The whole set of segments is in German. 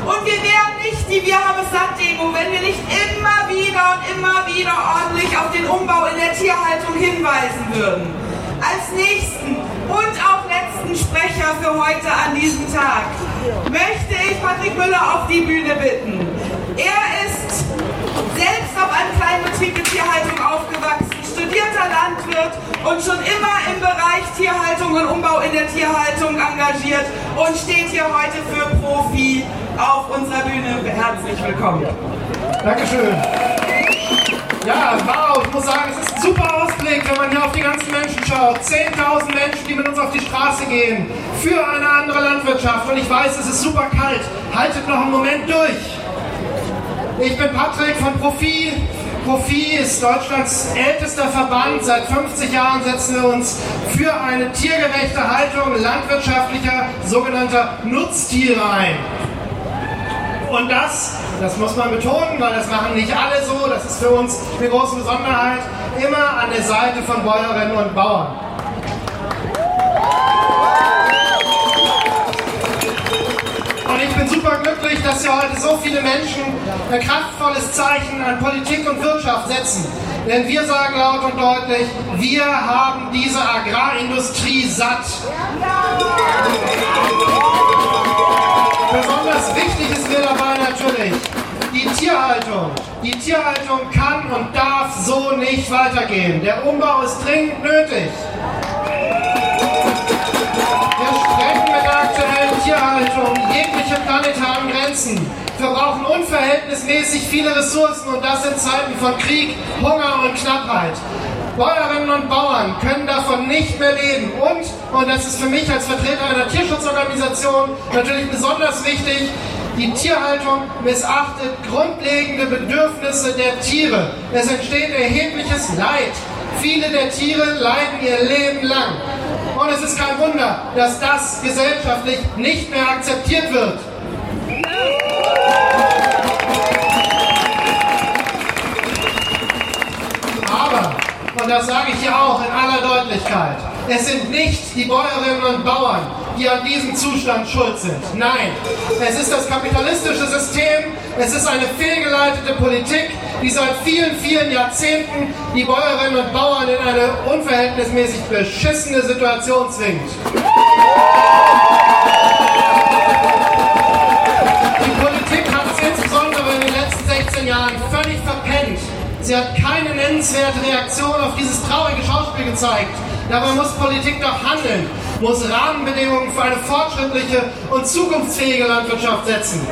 Und wir wären nicht die Wir haben es satt Demo, wenn wir nicht immer wieder ordentlich auf den Umbau in der Tierhaltung hinweisen würden. Als nächsten und auch letzten Sprecher für heute an diesem Tag möchte ich Patrick Müller auf die Bühne bitten. Er ist selbst auf einem kleinen Betrieb mit Tierhaltung aufgewachsen, studierter Landwirt und schon immer im Bereich Tierhaltung und Umbau in der Tierhaltung engagiert und steht hier heute für Profi auf unserer Bühne. Herzlich willkommen. Dankeschön. Ja, wow, ich muss sagen, es ist ein super Ausblick, wenn man hier auf die ganzen Menschen schaut. 10.000 Menschen, die mit uns auf die Straße gehen, für eine andere Landwirtschaft. Und ich weiß, es ist super kalt. Haltet noch einen Moment durch. Ich bin Patrick von Profi. Profi ist Deutschlands ältester Verband. Seit 50 Jahren setzen wir uns für eine tiergerechte Haltung landwirtschaftlicher, sogenannter Nutztiere ein. Und das muss man betonen, weil das machen nicht alle so, das ist für uns eine große Besonderheit, immer an der Seite von Bäuerinnen und Bauern. Und ich bin super glücklich, dass hier heute so viele Menschen ein kraftvolles Zeichen an Politik und Wirtschaft setzen. Denn wir sagen laut und deutlich, wir haben diese Agrarindustrie satt. Besonders wichtig ist mir dabei natürlich die Tierhaltung. Die Tierhaltung kann und darf so nicht weitergehen. Der Umbau ist dringend nötig. Wir sprengen mit der aktuellen Tierhaltung jegliche planetaren Grenzen. Wir brauchen unverhältnismäßig viele Ressourcen und das in Zeiten von Krieg, Hunger und Knappheit. Bäuerinnen und Bauern können davon nicht mehr leben. Und das ist für mich als Vertreter einer Tierschutzorganisation natürlich besonders wichtig, die Tierhaltung missachtet grundlegende Bedürfnisse der Tiere. Es entsteht erhebliches Leid. Viele der Tiere leiden ihr Leben lang. Und es ist kein Wunder, dass das gesellschaftlich nicht mehr akzeptiert wird. Aber, und das sage ich hier auch in aller Deutlichkeit, es sind nicht die Bäuerinnen und Bauern, die an diesem Zustand schuld sind. Nein, es ist das kapitalistische System, es ist eine fehlgeleitete Politik, die seit vielen, vielen Jahrzehnten die Bäuerinnen und Bauern in eine unverhältnismäßig beschissene Situation zwingt. Die Politik hat es insbesondere in den letzten 16 Jahren völlig verpennt. Sie hat keine nennenswerte Reaktion auf dieses traurige Schauspiel gezeigt. Dabei muss Politik doch handeln, muss Rahmenbedingungen für eine fortschrittliche und zukunftsfähige Landwirtschaft setzen.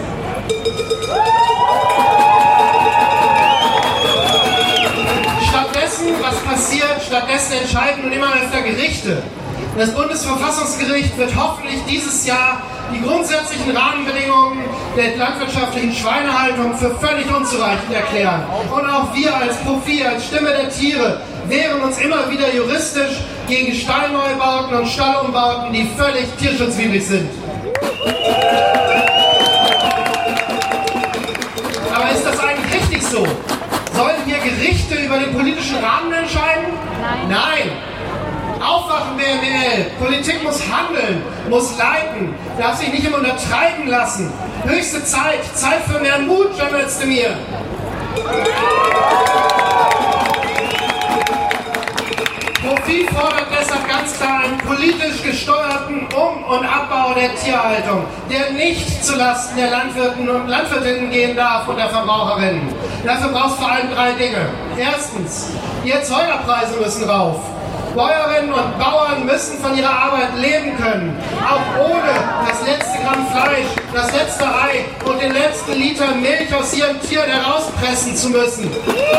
Stattdessen, was passiert? Stattdessen entscheiden nun immer öfter Gerichte. Das Bundesverfassungsgericht wird hoffentlich dieses Jahr die grundsätzlichen Rahmenbedingungen der landwirtschaftlichen Schweinehaltung für völlig unzureichend erklären. Und auch wir als Profi, als Stimme der Tiere, wehren uns immer wieder juristisch gegen Stallneubauten und Stallumbauten, die völlig tierschutzwidrig sind. Aber ist das eigentlich richtig so? Sollen hier Gerichte über den politischen Rahmen entscheiden? Nein! Aufwachen, BMWL! Politik muss handeln, muss leiten, darf sich nicht immer untertreiben lassen. Höchste Zeit, Zeit für mehr Mut, Cem Özdemir! Profi fordert deshalb ganz klar einen politisch gesteuerten Um- und Abbau der Tierhaltung, der nicht zulasten der Landwirten und Landwirtinnen gehen darf und der Verbraucherinnen. Dafür braucht es vor allem 3 Dinge. Erstens, die Erzeugerpreise müssen rauf. Bäuerinnen und Bauern müssen von ihrer Arbeit leben können, auch ohne das letzte Gramm Fleisch, das letzte Ei und den letzten Liter Milch aus ihren Tieren herauspressen zu müssen.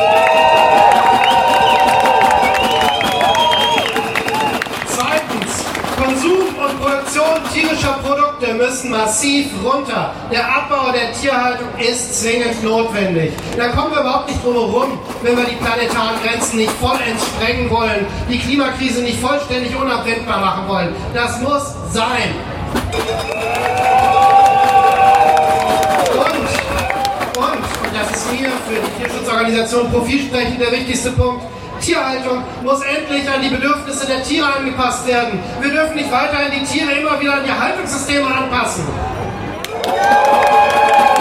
Zweitens, Konsum und Produktion tierischer Produkte müssen massiv runter. Der Abbau der Tierhaltung ist zwingend notwendig. Da kommen wir überhaupt nicht drum herum, wenn wir die planetaren Grenzen nicht vollends sprengen wollen, die Klimakrise nicht vollständig unabwendbar machen wollen. Das muss sein. Und das ist mir für die Tierschutzorganisation Profi sprechend der wichtigste Punkt, Tierhaltung muss endlich an die Bedürfnisse der Tiere angepasst werden. Wir dürfen nicht weiterhin die Tiere immer wieder an die Haltungssysteme anpassen.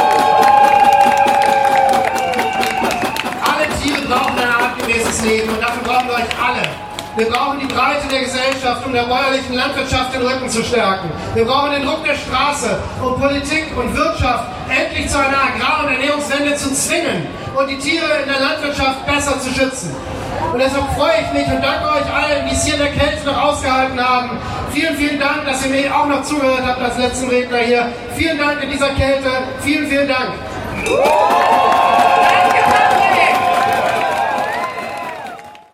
ins Leben und dafür brauchen wir euch alle. Wir brauchen die Breite der Gesellschaft, um der bäuerlichen Landwirtschaft den Rücken zu stärken. Wir brauchen den Druck der Straße, um Politik und Wirtschaft endlich zu einer Agrar- und Ernährungswende zu zwingen und die Tiere in der Landwirtschaft besser zu schützen. Und deshalb freue ich mich und danke euch allen, die es hier in der Kälte noch ausgehalten haben. Vielen, vielen Dank, dass ihr mir auch noch zugehört habt als letzten Redner hier. Vielen Dank in dieser Kälte. Vielen, vielen Dank.